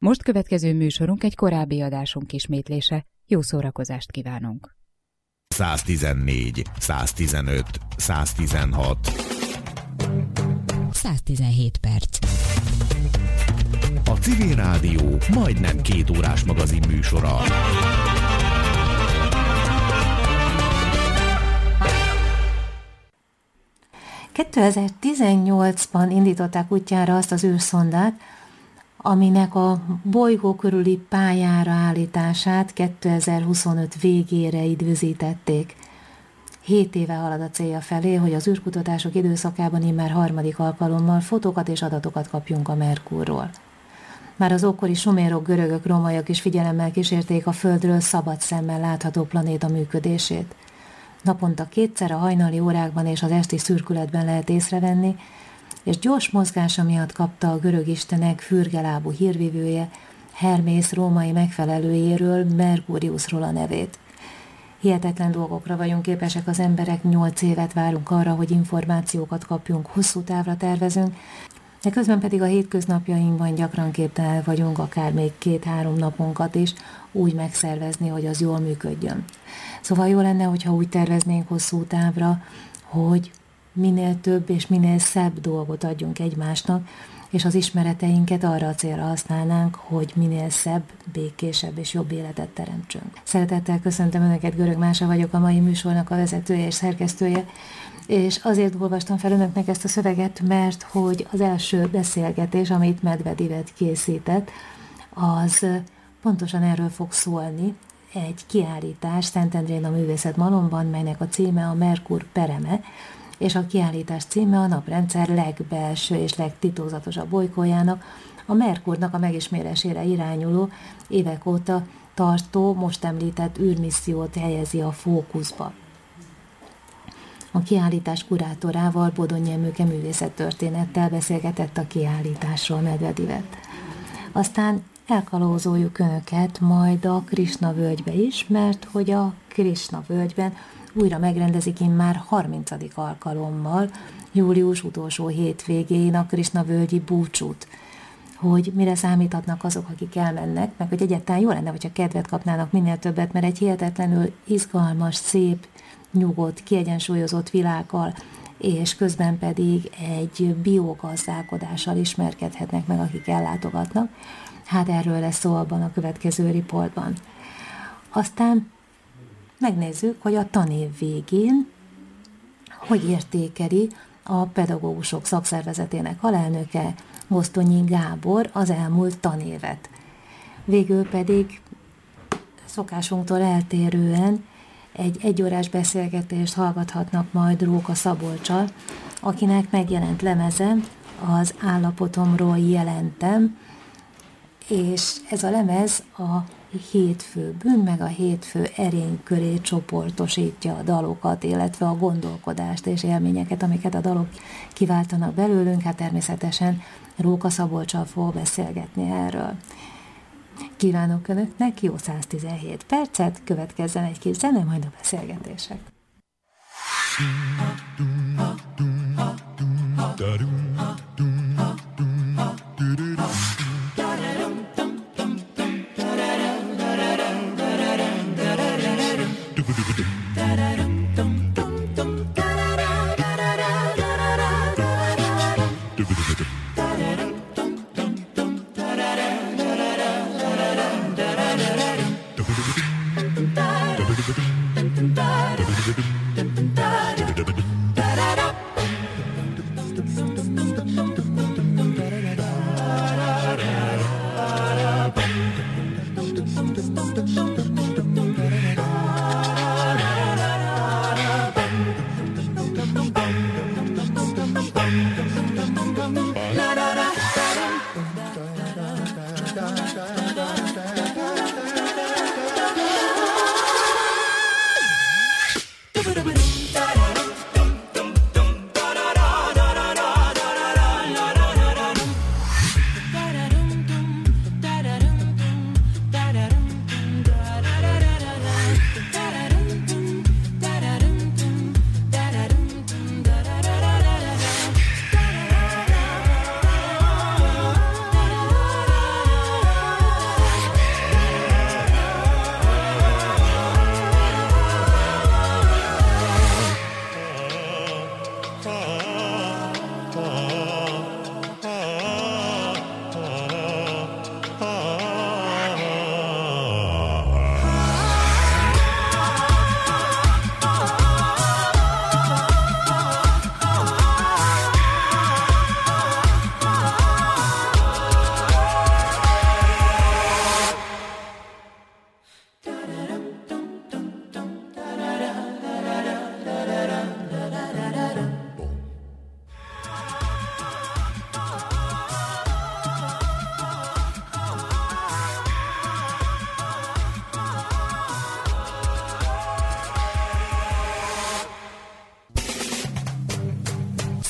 Most következő műsorunk egy korábbi adásunk ismétlése. Jó szórakozást kívánunk! 114, 115, 116 117 perc. A Civil Rádió majdnem 2 órás magazin műsora. ...2018-ban indították útjára azt az űrszondát, aminek a bolygó körüli pályára állítását 2025 végére időzítették. 7 éve halad a célja felé, hogy az űrkutatások időszakában immár 3. alkalommal fotókat és adatokat kapjunk a Merkurról. Már az ókori sumérok, görögök, rómaiak is figyelemmel kísérték a Földről szabad szemmel látható planéta működését. Naponta 2-szer a hajnali órákban és az esti szürkületben lehet észrevenni, és gyors mozgása miatt kapta a görög istenek fürgelábú hírvivője, Hermész római megfelelőjéről, Merkuriusról a nevét. Hihetetlen dolgokra vagyunk képesek az emberek, 8 évet várunk arra, hogy információkat kapjunk, hosszú távra tervezünk, de közben pedig a hétköznapjainkban gyakran képtelen vagyunk, akár még 2-3 napunkat is úgy megszervezni, hogy az jól működjön. Szóval jó lenne, hogyha úgy terveznénk hosszú távra, hogy minél több és minél szebb dolgot adjunk egymásnak, és az ismereteinket arra a célra használnánk, hogy minél szebb, békésebb és jobb életet teremtsünk. Szeretettel köszöntöm Önöket, Görög Mása vagyok, a mai műsornak a vezetője és szerkesztője, és azért olvastam fel Önöknek ezt a szöveget, mert hogy az első beszélgetés, amit Medvedivet készített, az pontosan erről fog szólni, egy kiállítás Szentendrén a Művészet Malomban, melynek a címe a Merkur pereme, és a kiállítás címe a naprendszer legbelső és legtitokzatosabb bolygójának, a Merkurnak a megismerésére irányuló, évek óta tartó, most említett űrmissziót helyezi a fókuszba. A kiállítás kurátorával, Bodonyi Emőke művészettörténettel beszélgetett a kiállításról Medvedivet. Aztán elkalózoljuk Önöket majd a Krisna völgybe is, mert hogy a Krisna völgyben újra megrendezik immár 30. alkalommal, július utolsó hétvégén a Krisna völgyi búcsút. Hogy mire számíthatnak azok, akik elmennek, meg hogy egyáltalán jó lenne, hogyha kedvet kapnának minél többet, mert egy hihetetlenül izgalmas, szép, nyugodt, kiegyensúlyozott világgal, és közben pedig egy biogazdálkodással ismerkedhetnek meg, akik ellátogatnak. Hát erről lesz szó abban a következő riportban. Aztán megnézzük, hogy a tanév végén hogy értékeli a pedagógusok szakszervezetének alelnöke, Gosztonyi Gábor az elmúlt tanévet. Végül pedig szokásunktól eltérően egy egyórás beszélgetést hallgathatnak majd Róka Szabolccsal, akinek megjelent lemeze, az Állapotomról jelentem, és ez a lemez a 7 fő bűn, meg a 7 fő erény köré csoportosítja a dalokat, illetve a gondolkodást és élményeket, amiket a dalok kiváltanak belőlünk. Hát természetesen Róka Szabolccsal fog beszélgetni erről. Kívánok Önöknek jó 117 percet, következzen egy kis zene, majd a beszélgetések.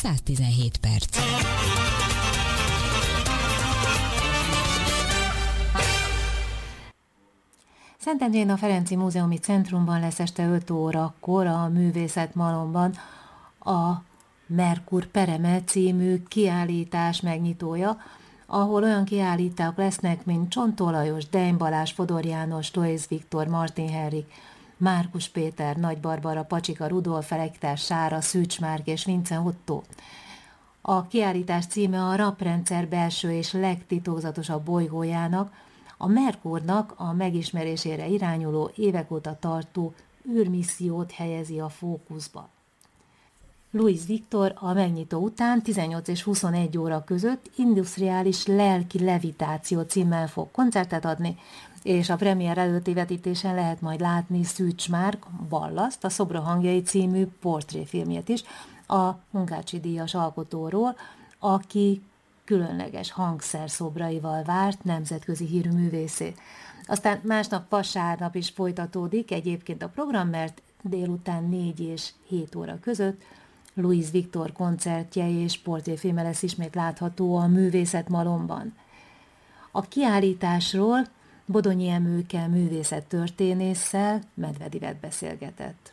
117 perc. Szentendrén a Ferenci Múzeumi Centrumban lesz este 5 órakor a Művészetmalomban a Merkur Pereme című kiállítás megnyitója, ahol olyan kiállítók lesznek, mint Csontó Lajos, Dein Balázs, Fodor János, Tóész Viktor, Martin Henrik, Márkus Péter, Nagy Barbara, Pacsika Rudolf, Elektár Sára, Szűcs Márk és Vince Otto. A kiállítás címe a Naprendszer belső és legtitokzatosabb bolygójának, a Merkurnak a megismerésére irányuló, évek óta tartó űrmissziót helyezi a fókuszba. Louis Viktor a megnyitó után 18 és 21 óra között Industriális lelki levitáció címmel fog koncertet adni, és a premier előtti vetítésen lehet majd látni Szűcs Márk Ballaszt, a Szobra hangjai című portréfilmjét is, a Munkácsi díjas alkotóról, aki különleges hangszerszobraival várt nemzetközi hírű művészé. Aztán másnap vasárnap is folytatódik egyébként a program, mert délután 4 és 7 óra között Louis Viktor koncertje és portréfilme lesz ismét látható a Művészetmalomban. A kiállításról Bodonyi Emőke művészettörténésszel Medvedivet beszélgetett.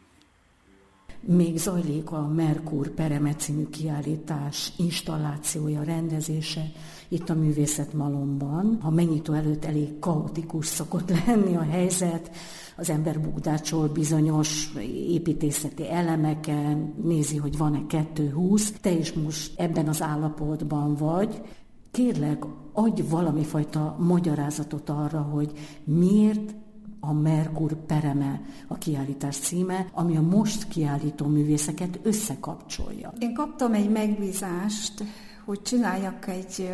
Még zajlik a Merkur Pereme című kiállítás installációja, rendezése itt a Művészetmalomban. A megnyitó előtt elég kaotikus szokott lenni a helyzet, az ember bukdácsol bizonyos építészeti elemeken, nézi, hogy van-e 220. Te is most ebben az állapotban vagy. Kérlek, adj valami fajta magyarázatot arra, hogy miért a Merkur Pereme a kiállítás címe, ami a most kiállító művészeket összekapcsolja. Én kaptam egy megbízást, hogy csináljak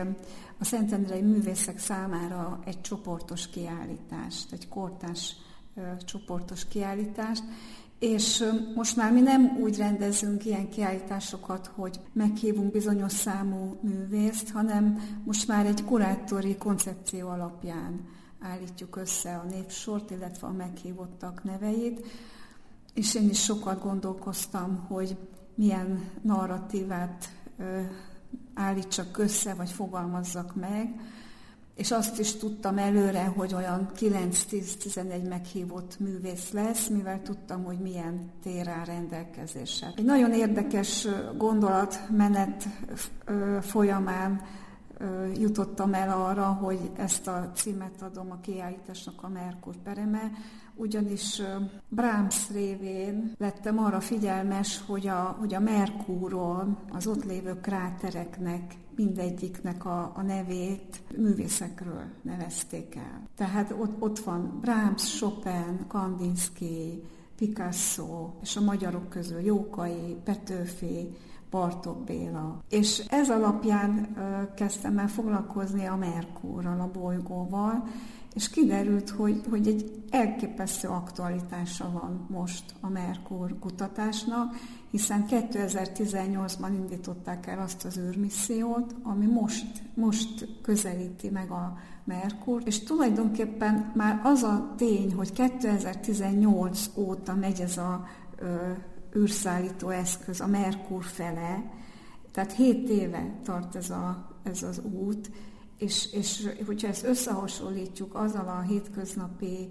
a szentendrei művészek számára egy csoportos kiállítást, egy kortárs csoportos kiállítást, és most már mi nem úgy rendezünk ilyen kiállításokat, hogy meghívunk bizonyos számú művészt, hanem most már egy kurátori koncepció alapján állítjuk össze a névsort, illetve a meghívottak neveit, és én is sokat gondolkoztam, hogy milyen narratívát állítsak össze, vagy fogalmazzak meg, és azt is tudtam előre, hogy olyan 9-10-11 meghívott művész lesz, mivel tudtam, hogy milyen tér áll rendelkezésre. Egy nagyon érdekes gondolatmenet folyamán jutottam el arra, hogy ezt a címet adom a kiállításnak, a Merkur Pereme, ugyanis Brahms révén lettem arra figyelmes, hogy a Merkuron az ott lévő krátereknek mindegyiknek a nevét művészekről nevezték el. Tehát ott van Brahms, Chopin, Kandinsky, Picasso, és a magyarok közül Jókai, Petőfi, Bartók Béla. És ez alapján kezdtem el foglalkozni a Merkurral, a bolygóval, és kiderült, hogy egy elképesztő aktualitása van most a Merkur kutatásnak, hiszen 2018-ban indították el azt az űrmissziót, ami most közelíti meg a Merkurt, és tulajdonképpen már az a tény, hogy 2018 óta megy ez a űrszállító eszköz a Merkur fele, tehát 7 éve tart ez az út, és hogyha ezt összehasonlítjuk azzal a hétköznapi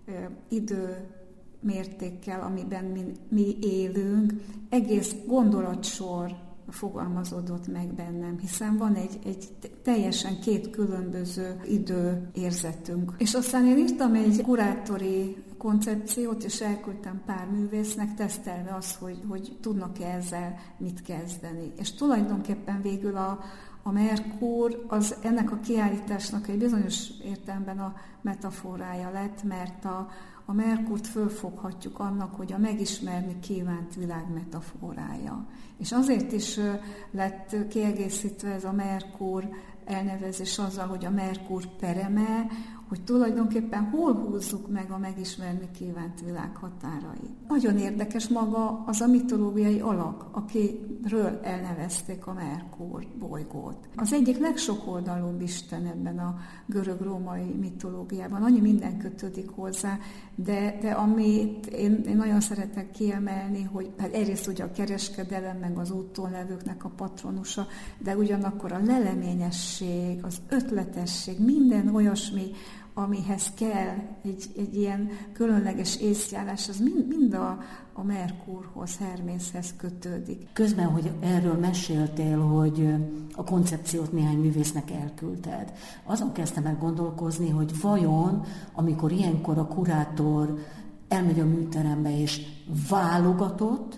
időmértékkel, amiben mi élünk, egész gondolatsor fogalmazódott meg bennem, hiszen van egy teljesen 2 különböző időérzetünk. És aztán én írtam egy kurátori koncepciót, és elküldtem pár művésznek, tesztelve azt, hogy tudnak-e ezzel mit kezdeni. És tulajdonképpen végül a Merkur az ennek a kiállításnak egy bizonyos értelemben a metaforája lett, mert a Merkurt fölfoghatjuk annak, hogy a megismerni kívánt világ metaforája. És azért is lett kiegészítve ez a Merkur elnevezés azzal, hogy a Merkur pereme, hogy tulajdonképpen hol húzzuk meg a megismerni kívánt világ határait. Nagyon érdekes maga az a mitológiai alak, akiről elnevezték a Merkur bolygót. Az egyik legsokoldalúbb isten ebben a görög-római mitológiában. Annyi minden kötődik hozzá, de amit én nagyon szeretek kiemelni, hogy hát egyrészt ugye a kereskedelem, meg az úton levőknek a patronusa, de ugyanakkor a leleményesség, az ötletesség, minden olyasmi, amihez kell egy ilyen különleges észjárás, az mind a Merkurhoz, Hermészhez kötődik. Közben, hogy erről meséltél, hogy a koncepciót néhány művésznek elküldted, azon kezdtem el gondolkozni, hogy vajon, amikor ilyenkor a kurátor elmegy a műterembe és válogatott,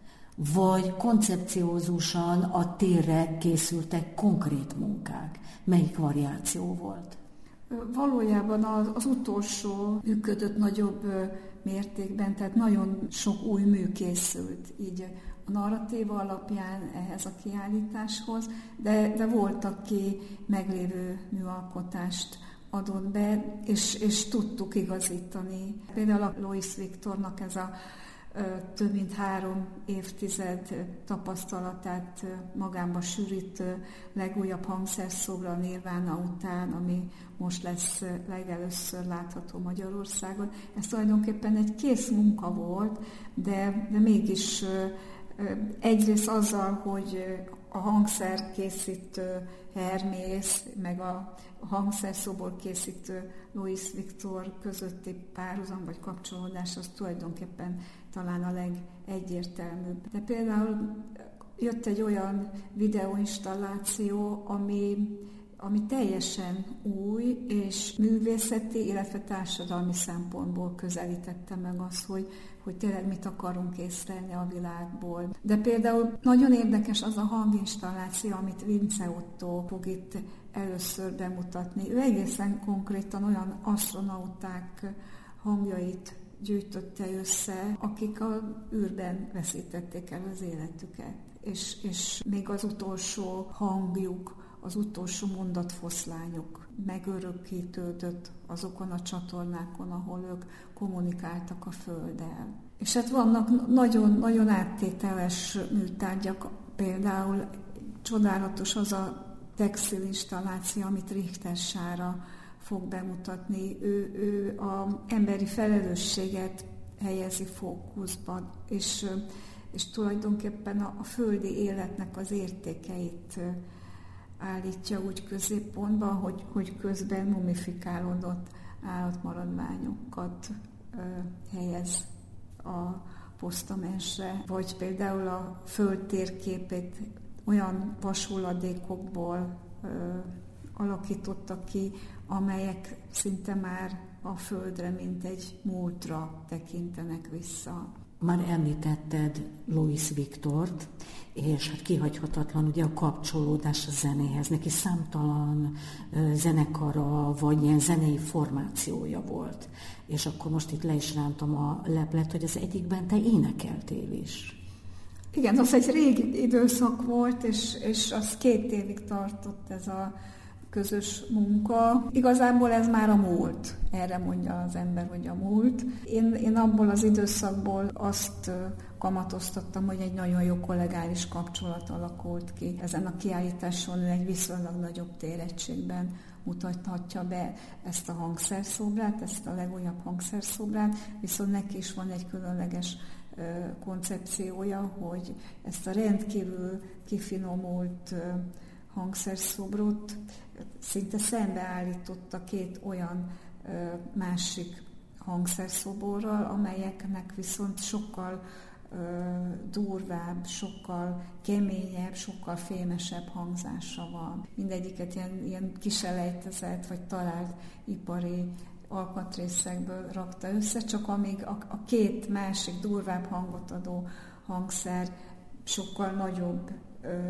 vagy koncepciózusan a térre készültek konkrét munkák. Melyik variáció volt? Valójában az utolsó működött nagyobb mértékben, tehát nagyon sok új mű készült így a narratíva alapján ehhez a kiállításhoz, de volt, aki meglévő műalkotást adott be, és tudtuk igazítani. Például a Louis Victornak ez a több mint 3 évtized tapasztalatát magába sűrítő legújabb hangszerszobra a Nirvana után, ami most lesz legelőször látható Magyarországon. Ez tulajdonképpen egy kész munka volt, de mégis egyrészt azzal, hogy a hangszerkészítő Hermész, meg a hangszerszobor készítő Louis Victor közötti párhuzam vagy kapcsolódás, az tulajdonképpen talán a legegyértelműbb. De például jött egy olyan videóinstalláció, ami teljesen új, és művészeti, illetve társadalmi szempontból közelítette meg azt, hogy tényleg mit akarunk észlelni a világból. De például nagyon érdekes az a hanginstalláció, amit Vince Otto fog itt először bemutatni. Ő egészen konkrétan olyan asztronauták hangjait gyűjtötte össze, akik az űrben veszítették el az életüket. És még az utolsó hangjuk, az utolsó mondatfoszlányuk megörökítődött azokon a csatornákon, ahol ők kommunikáltak a Földdel. És hát vannak nagyon áttételes műtárgyak, például csodálatos az a textilinstalláció, amit Richter Sára fog bemutatni. Ő az emberi felelősséget helyezi fókuszban, és tulajdonképpen a földi életnek az értékeit állítja úgy középpontban, hogy közben mumifikálódott állatmaradványokat helyez a posztamentre, vagy például a föld térképét olyan vashulladékokból alakította ki, amelyek szinte már a földre, mint egy múltra tekintenek vissza. Már említetted Louis Victort, és hát kihagyhatatlan ugye a kapcsolódás a zenéhez. Neki számtalan zenekara, vagy ilyen zenei formációja volt. És akkor most itt le is rántom a leplet, hogy az egyikben te énekeltél is. Igen, az egy régi időszak volt, és az 2 évig tartott ez a közös munka. Igazából ez már a múlt, erre mondja az ember, hogy a múlt. Én abból az időszakból azt kamatoztattam, hogy egy nagyon jó kollegális kapcsolat alakult ki. Ezen a kiállításon egy viszonylag nagyobb térettségben mutathatja be ezt a hangszerszobrát, ezt a legújabb hangszerszobrát, viszont neki is van egy különleges koncepciója, hogy ezt a rendkívül kifinomult hangszerszobrot szinte szembeállította 2 olyan másik hangszerszoborral, amelyeknek viszont sokkal durvább, sokkal keményebb, sokkal fémesebb hangzása van. Mindegyiket ilyen kiselejtezett vagy talált ipari alkatrészekből rakta össze, csak amíg a 2 másik durvább hangot adó hangszer sokkal nagyobb,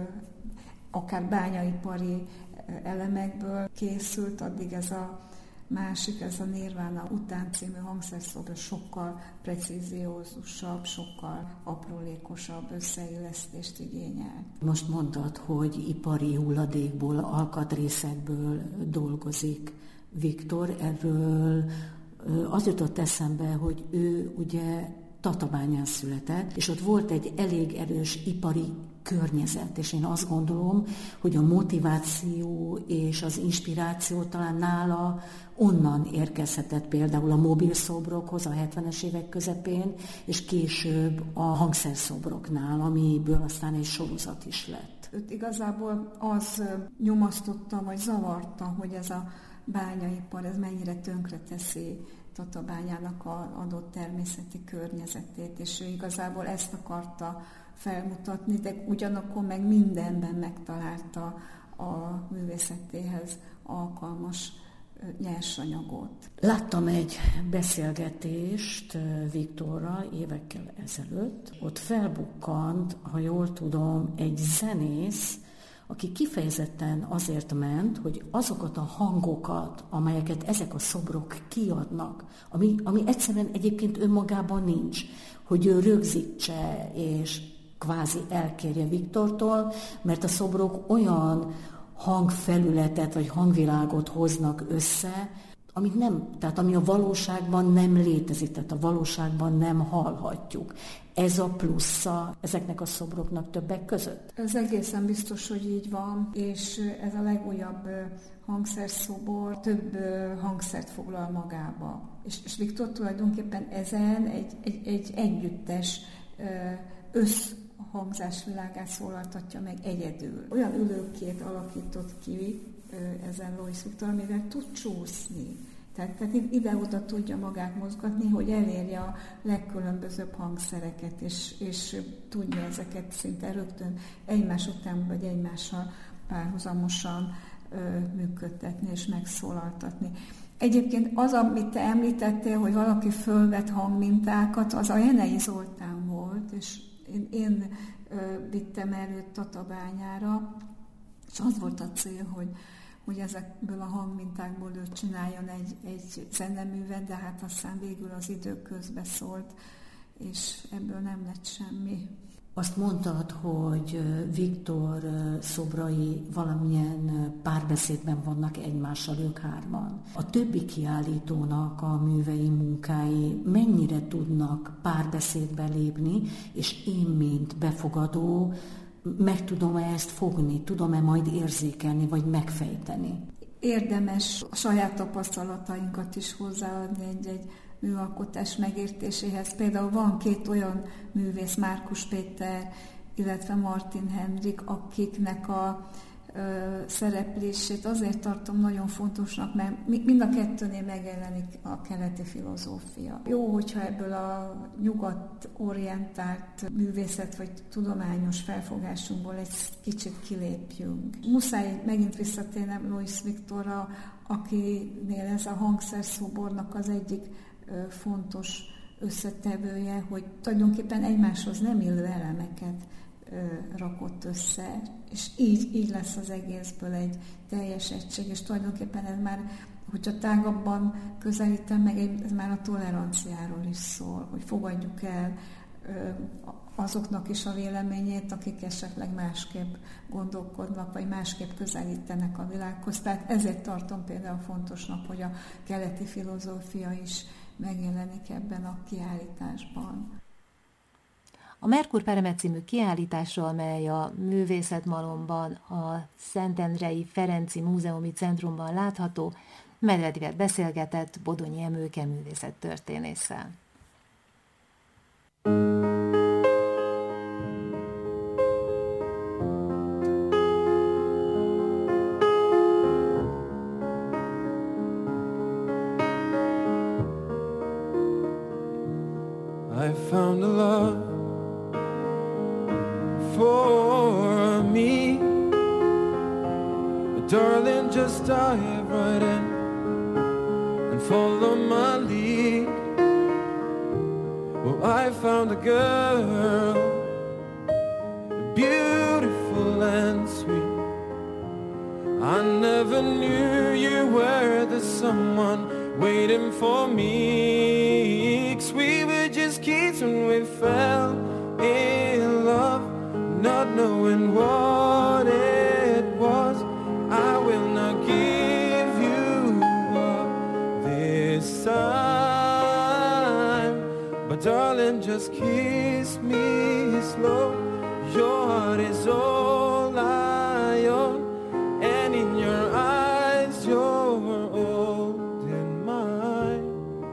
akár bányaipari elemekből készült, addig ez a másik, ez a Nirvana után című hangszerszobor sokkal precíziózusabb, sokkal aprólékosabb összeillesztést igényel. Most mondtad, hogy ipari hulladékból, alkatrészekből dolgozik Viktor. Erről az jutott eszembe, hogy ő ugye Tatabányán született, és ott volt egy elég erős ipari környezet, és én azt gondolom, hogy a motiváció és az inspiráció talán nála onnan érkezhetett, például a mobilszobrokhoz a 70-es évek közepén, és később a hangszerszobroknál, amiből aztán egy sorozat is lett. Őt igazából az nyomasztotta, vagy zavarta, hogy ez a bányaipar, ez mennyire tönkreteszi Tatabányának az adott természeti környezetét, és ő igazából ezt akarta felmutatni, de ugyanakkor meg mindenben megtalálta a művészetéhez alkalmas nyersanyagot. Láttam egy beszélgetést Viktorral évekkel ezelőtt. Ott felbukkant, ha jól tudom, egy zenész, aki kifejezetten azért ment, hogy azokat a hangokat, amelyeket ezek a szobrok kiadnak, ami egyszerűen egyébként önmagában nincs, hogy ő rögzítse és kvázi elkérje Viktortól, mert a szobrok olyan hangfelületet vagy hangvilágot hoznak össze, amit nem, tehát ami a valóságban nem létezik, tehát a valóságban nem hallhatjuk. Ez a plusza ezeknek a szobroknak többek között? Ez egészen biztos, hogy így van, és ez a legújabb hangszerszobor több hangszert foglal magába. És Viktor tulajdonképpen ezen egy együttes összhangzásvilágát szólaltatja meg egyedül. Olyan ülőkét alakított ki ezen Louis Viktor, amivel tud csúszni. Tehát ide-oda tudja magát mozgatni, hogy elérje a legkülönbözőbb hangszereket, és tudja ezeket szinte rögtön egymás után, vagy egymással párhuzamosan működtetni és megszólaltatni. Egyébként az, amit te említettél, hogy valaki fölvett hangmintákat, az a Jenei Zoltán volt, és én vittem előtt Tatabányára, és az volt a cél, hogy ezekből a hangmintákból ő csináljon egy zeneművet, de hát aztán végül az idő közbeszólt, és ebből nem lett semmi. Azt mondtad, hogy Viktor szobrai valamilyen párbeszédben vannak egymással ők hárman. A többi kiállítónak a művei, munkái mennyire tudnak párbeszédbe lépni, és én, mint befogadó, meg tudom-e ezt fogni, tudom-e majd érzékelni, vagy megfejteni? Érdemes a saját tapasztalatainkat is hozzáadni egy műalkotás megértéséhez. Például van két olyan művész, Márkus Péter, illetve Martin Henrik, akiknek a szereplését azért tartom nagyon fontosnak, mert mind a kettőnél megjelenik a keleti filozófia. Jó, hogyha ebből a nyugat-orientált művészet vagy tudományos felfogásunkból egy kicsit kilépjünk. Muszáj megint visszatérnem Louis Viktorra, akinél ez a hangszerszobornak az egyik fontos összetevője, hogy tulajdonképpen egymáshoz nem illő elemeket rakott össze, és így lesz az egészből egy teljes egység, és tulajdonképpen ez már, hogyha tágabban közelítem meg, ez már a toleranciáról is szól, hogy fogadjuk el azoknak is a véleményét, akik esetleg másképp gondolkodnak, vagy másképp közelítenek a világhoz. Tehát ezért tartom például fontosnak, hogy a keleti filozófia is megjelenik ebben a kiállításban. A Merkur Peremet című kiállításról, mely a Művészetmalomban, a Szentendrei Ferenci Múzeumi Centrumban látható, Medvedivel beszélgetett Bodonyi Emőke művészettörténésszel. I found a love for me, but darling, just dive right in and follow my lead. Well, I found a girl, beautiful and sweet. I never knew you were the someone waiting for me. 'Cause we were just kids when we fell in love, not knowing what it was. I will not give you up this time, but darling, just kiss me slow. Your heart is all I own, and in your eyes you're holding mine.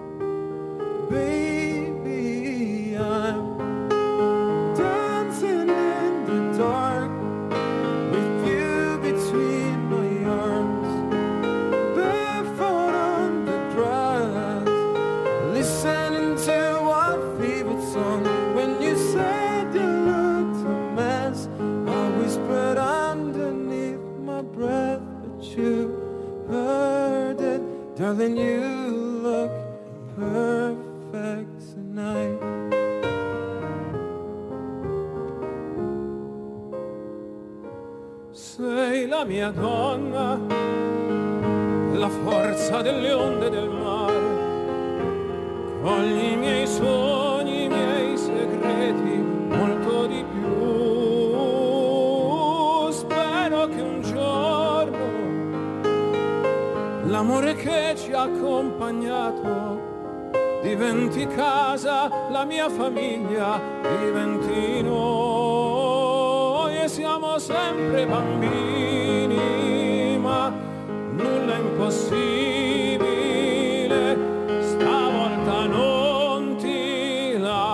Baby, I'm dancing in the dark with you between my arms, barefoot on the grass, listening to our favorite song. When you said you looked a mess, I whispered underneath my breath, but you heard it. Darling, you look perfect tonight. Sei la mia donna, la forza delle onde del mare, cogli i miei sogni, i miei segreti, molto di più. Spero che un giorno l'amore che ci ha accompagnato diventi casa, la mia famiglia diventi noi, e siamo sempre bambini, ma nulla è impossibile. Stavolta non ti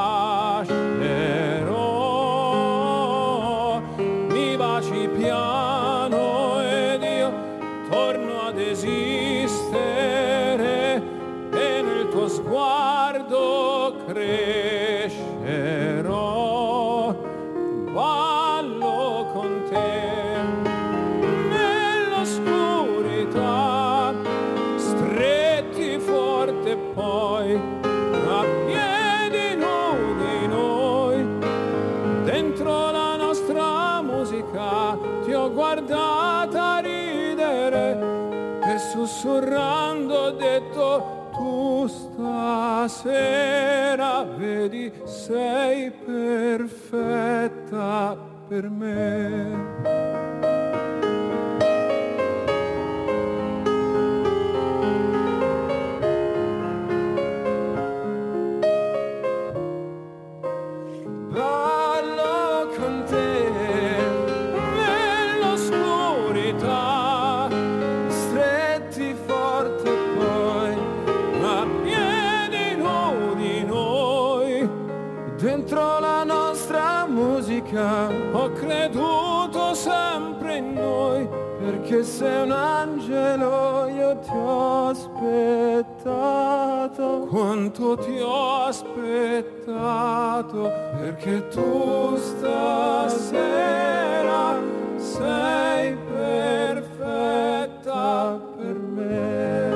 lascerò, mi baci piano ed io torno ad esistere, e nel tuo sguardo crescerò. Ballo con te nell'oscurità, stretti forte poi a piedi nudi noi, dentro la nostra musica ti ho guardata ridere e sussurrando ho detto: tu stasera vedi sei perfetta per me. Ballo con te nell'oscurità, stretti forte poi a piedi nudi noi, dentro la nostra musica ho creduto sempre in noi, perché sei un angelo, io ti ho aspettato, quanto ti ho aspettato, perché tu stasera sei perfetta per me.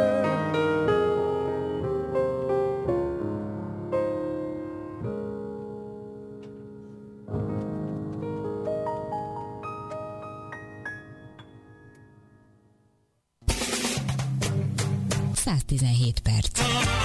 Perc.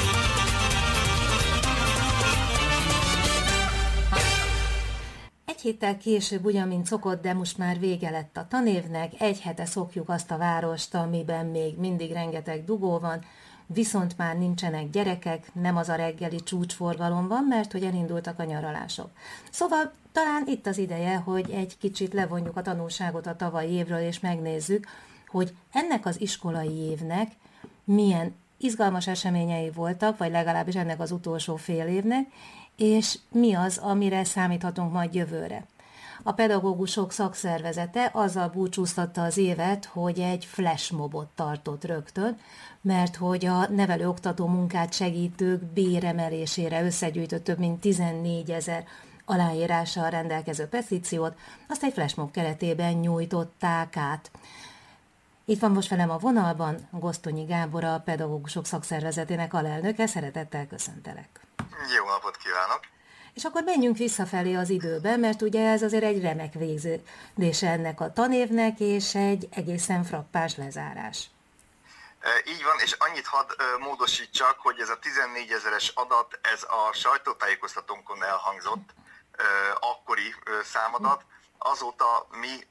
Egy héttel később, ugyan mint szokott, de most már vége lett a tanévnek, egy hete szokjuk azt a várost, amiben még mindig rengeteg dugó van, viszont már nincsenek gyerekek, nem az a reggeli csúcsforgalom van, mert hogy elindultak a nyaralások. Szóval talán itt az ideje, hogy egy kicsit levonjuk a tanulságot a tavalyi évről, és megnézzük, hogy ennek az iskolai évnek milyen izgalmas eseményei voltak, vagy legalábbis ennek az utolsó fél évnek, és mi az, amire számíthatunk majd jövőre. A pedagógusok szakszervezete azzal búcsúztatta az évet, hogy egy flashmobot tartott rögtön, mert hogy a nevelő-oktató munkát segítők béremelésére összegyűjtött több mint 14 000 aláírással rendelkező petíciót, azt egy flashmob keretében nyújtották át. Itt van most velem a vonalban Gosztonyi Gábor, a pedagógusok szakszervezetének alelnöke, szeretettel köszöntelek. Jó napot kívánok! És akkor menjünk visszafelé az időbe, mert ugye ez azért egy remek végződése ennek a tanévnek, és egy egészen frappás lezárás. Így van, és annyit hadd módosítsak, hogy ez a 14 000-es adat, ez a sajtótájékoztatónkon elhangzott, akkori számadat. Azóta mi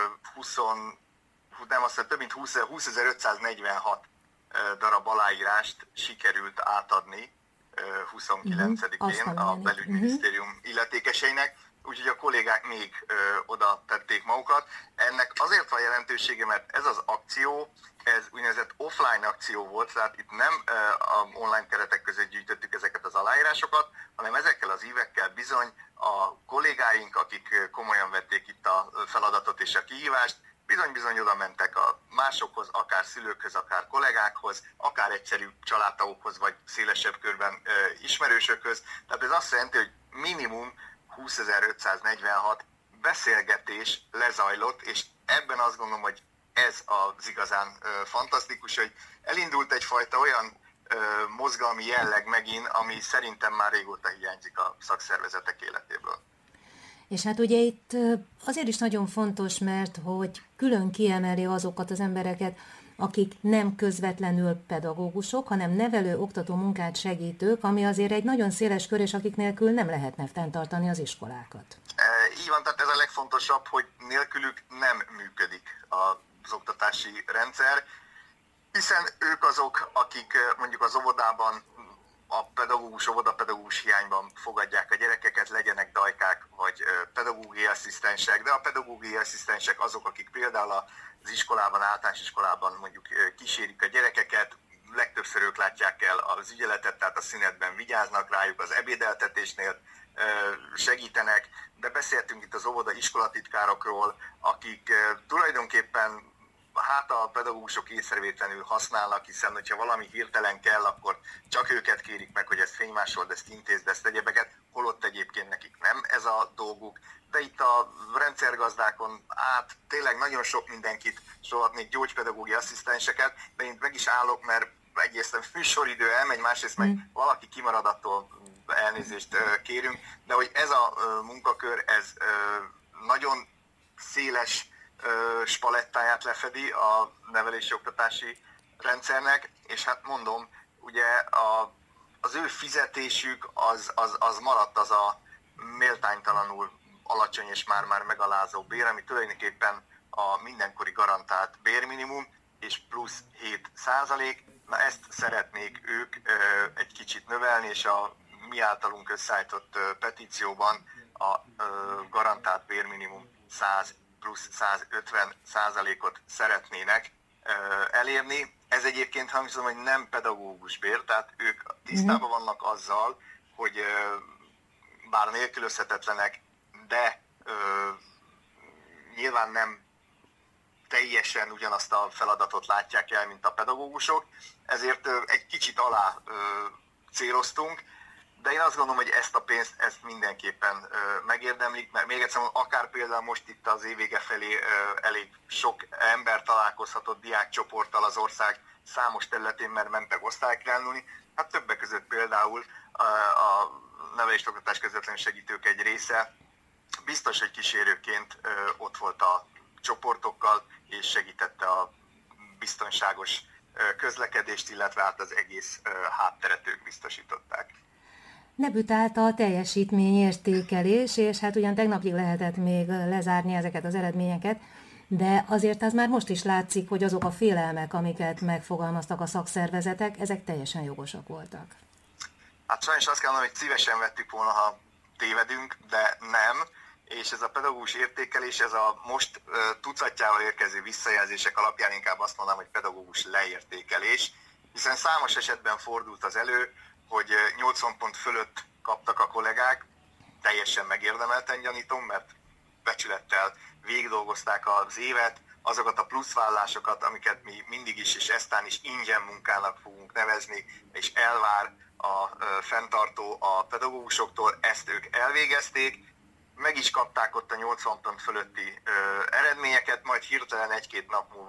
több mint 20.546 darab aláírást sikerült átadni 29-én a belügyminisztérium illetékeseinek, úgyhogy a kollégák még oda tették magukat. Ennek azért van jelentősége, mert ez az akció, ez úgynevezett offline akció volt, tehát itt nem a online keretek között gyűjtöttük ezeket az aláírásokat, hanem ezekkel az ívekkel bizony a kollégáink, akik komolyan vették itt a feladatot és a kihívást, bizony-bizony oda mentek a másokhoz, akár szülőkhöz, akár kollégákhoz, akár egyszerű családtagokhoz, vagy szélesebb körben ismerősökhöz. Tehát ez azt jelenti, hogy minimum 20.546 beszélgetés lezajlott, és ebben azt gondolom, hogy ez az igazán fantasztikus, hogy elindult egyfajta olyan mozgalmi jelleg megint, ami szerintem már régóta hiányzik a szakszervezetek életéből. És hát ugye itt azért is nagyon fontos, mert hogy külön kiemeli azokat az embereket, akik nem közvetlenül pedagógusok, hanem nevelő, oktató munkát segítők, ami azért egy nagyon széles kör, és akik nélkül nem lehetne fenntartani az iskolákat. Így van, tehát ez a legfontosabb, hogy nélkülük nem működik az oktatási rendszer, hiszen ők azok, akik mondjuk az óvodában, a óvodapedagógus hiányban fogadják a gyerekeket, legyenek dajkák vagy pedagógiai asszisztensek, de a pedagógiai asszisztensek azok, akik például az iskolában, általános iskolában mondjuk kísérik a gyerekeket, legtöbbször ők látják el az ügyeletet, tehát a szünetben vigyáznak rájuk, az ebédeltetésnél segítenek, de beszéltünk itt az óvoda iskolatitkárokról, akik tulajdonképpen a pedagógusok észrevétlenül használnak, hiszen hogyha valami hirtelen kell, akkor csak őket kérik meg, hogy ezt fénymásold, ezt intézd, ezt egyebeket, holott egyébként nekik nem ez a dolguk. De itt a rendszergazdákon át tényleg nagyon sok mindenkit sorolhatnék, gyógypedagógiai asszisztenseket, de én meg is állok, mert egyrészt a műsoridő elmegy, másrészt meg valaki kimarad, attól elnézést kérünk, de hogy ez a munkakör, ez nagyon széles spalettáját lefedi a nevelési oktatási rendszernek, és hát mondom, ugye az ő fizetésük az maradt az a méltánytalanul alacsony és már megalázó bér, ami tulajdonképpen a mindenkori garantált bérminimum, és plusz 7%. Na ezt szeretnék ők egy kicsit növelni, és a mi általunk összeállított petícióban a garantált bérminimum 100 plusz 150%-ot szeretnének elérni. Ez egyébként hangzom, hogy nem pedagógus bér, tehát ők tisztában vannak azzal, hogy bár nélkülözhetetlenek, de nyilván nem teljesen ugyanazt a feladatot látják el, mint a pedagógusok, ezért egy kicsit alá céloztunk, de én azt gondolom, hogy ezt a pénzt ezt mindenképpen megérdemlik, mert még egyszer mondom, akár például most itt az év vége felé elég sok ember találkozhatott diákcsoporttal az ország számos területén, mert mentek osztálykiránulni. Hát többek között például a nevelés oktatás közvetlen segítők egy része biztos, hogy kísérőként ott volt a csoportokkal, és segítette a biztonságos közlekedést, illetve hát az egész hátteret ők biztosították. Debütált a teljesítményértékelés, és hát ugyan tegnapig lehetett még lezárni ezeket az eredményeket, de azért az már most is látszik, hogy azok a félelmek, amiket megfogalmaztak a szakszervezetek, ezek teljesen jogosak voltak. Hát sajnos azt kell mondanom, hogy szívesen vettük volna, ha tévedünk, de nem, és ez a pedagógus értékelés, ez a most tucatjával érkező visszajelzések alapján inkább azt mondanám, hogy pedagógus leértékelés, hiszen számos esetben fordult az elő, hogy 80 pont fölött kaptak a kollégák, teljesen megérdemelten gyanítom, mert becsülettel végigdolgozták az évet, azokat a pluszvállásokat, amiket mi mindig is és eztán is ingyen munkának fogunk nevezni, és elvár a fenntartó a pedagógusoktól, ezt ők elvégezték, meg is kapták ott a 80 pont fölötti eredményeket, majd hirtelen egy-két nap múlva